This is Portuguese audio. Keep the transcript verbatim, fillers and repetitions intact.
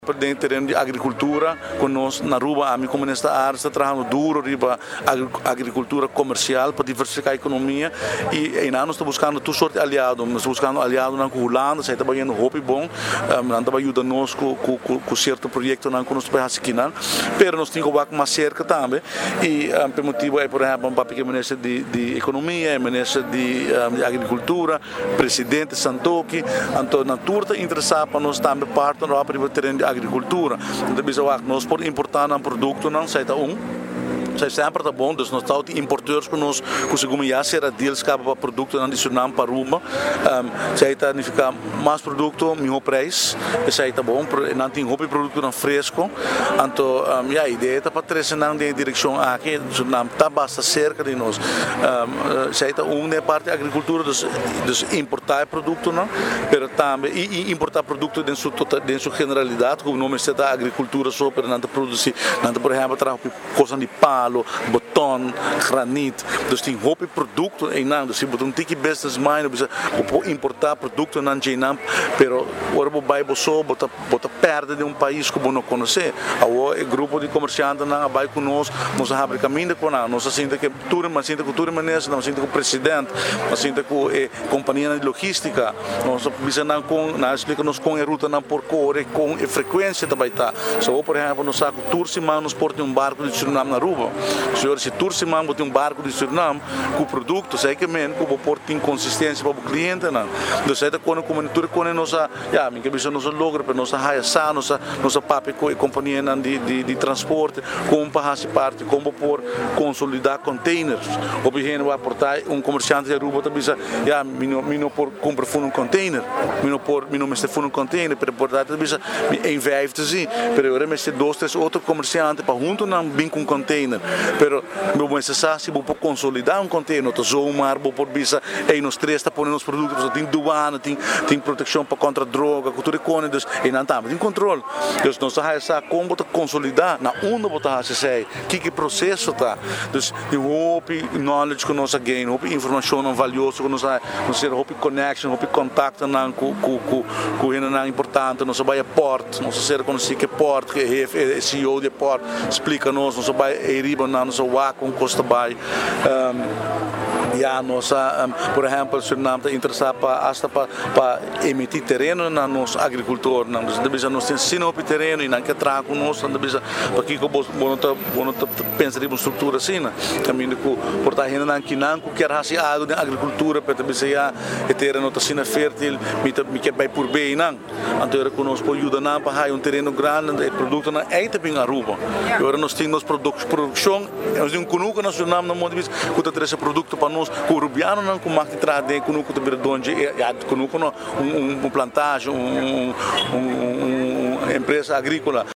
Dentro terreno de agricultura, conosco na Aruba, a minha comunidade está trabalhando duro riba agricultura comercial para diversificar a economia e ainda nós estamos buscando todo sorte de aliado, nós estamos buscando aliado na Holanda, sai trabalhando roupa bom, nós estamos ajudando nós com com com certo projeto na que nós estamos aqui, pero nós temos que mais cerca também e por motivo é por exemplo um papel que ministro de de economia, ministro de, de agricultura, presidente Santoki, então na turta interessar para nós também parte do para o terreno de agricultura. Então, nós podemos importar um produto, não sei, um. Zij sempre tá bom, dus nós estamos importeurs que nós conseguimos já ser deles que para produto na Suriname para Aruba. Um, zij tá ficar mais produto, melhor preço, e zij tá bom, não tem roupa produto não fresco. Então, um, a ideia tá para trazer na direção aqui, Suriname tá basta cerca de nós. Um, zij tá uma parte da agricultura, dus, dus importar produto não, pero também e, e importar produto dentro total, dentro generalidade, como nome está a agricultura só para não produzir, não por exemplo, trabalhar coisa de palo, beton, granito, dus tem roupa produto em não, dus você um tiki business mind, você pode importar produto não Vietnam, pero agora o bairro só bota bota perde de um país que não conhece. Agora o grupo de comerciantes não vai conosco, nós abre caminho com nós, nós sinta que tudo, mas sinta que tudo maneira, nós sinta que o presidente, nós sinta que a companhia de logística, nós precisa não com, nós explica nos com a ruta não por cor, com a frequência também tá. Só por exemplo, nós saco tour semana nos porta um barco de Suriname na Aruba. Senhor, se tour semana botar um barco de Suriname com o produto, sei que men, com o porto tem consistência para o cliente não. Então sei que quando a comunidade com nossa, já, minha cabeça nossa logra para nossa raia sa, nossa nossa papel com a companhia de de de transporte, como para fazer parte, como por consolidar containers. O begin vai portar um comerciante de Aruba também já, mino mino por comprar um container, mino por mino mestre um container para portar também em vijf te zien, pero agora mestre dois três outro comerciante para junto não bem com container, pero meu necessário se vou consolidar um container, to zo maar vou por bisa e nos três está ponendo os produtos, tem douana, tem tem proteção para contra droga, cultura econômica, e não tá, tem controle. Dus nós essa como consolidar na onde botar se sei, que que processo tá. Dus de hope knowledge que nós gain, hope informação não valiosa que nós nós ser hope connection, hope contato não com com com com não importante, nós vai a port, nós ser conhecido que port, que é C E O de port, explica nós, nós vai eriba na nossa wa com costa vai ja, nós, um, por exemplo, o Suriname está interessado para hasta para para emitir terreno na nosso agricultor, não, nós devemos nós ter ensino o terreno e não que traga conosco, não devemos para que o bom não bom não pensar em uma estrutura assim, né? Caminho que por estar indo na que não quer fazer algo de agricultura para também ser a terreno está sendo fértil, me me quer vai por bem não, então era conosco ajuda não para um terreno grande, o produto não é também Aruba. Agora nós temos produção, nós temos um conuco na Suriname não pode dizer que está trazendo produto para nós o rubiano não como que traz de conuco de verdade é conuco um um plantagem um, um, um, um empresa agrícola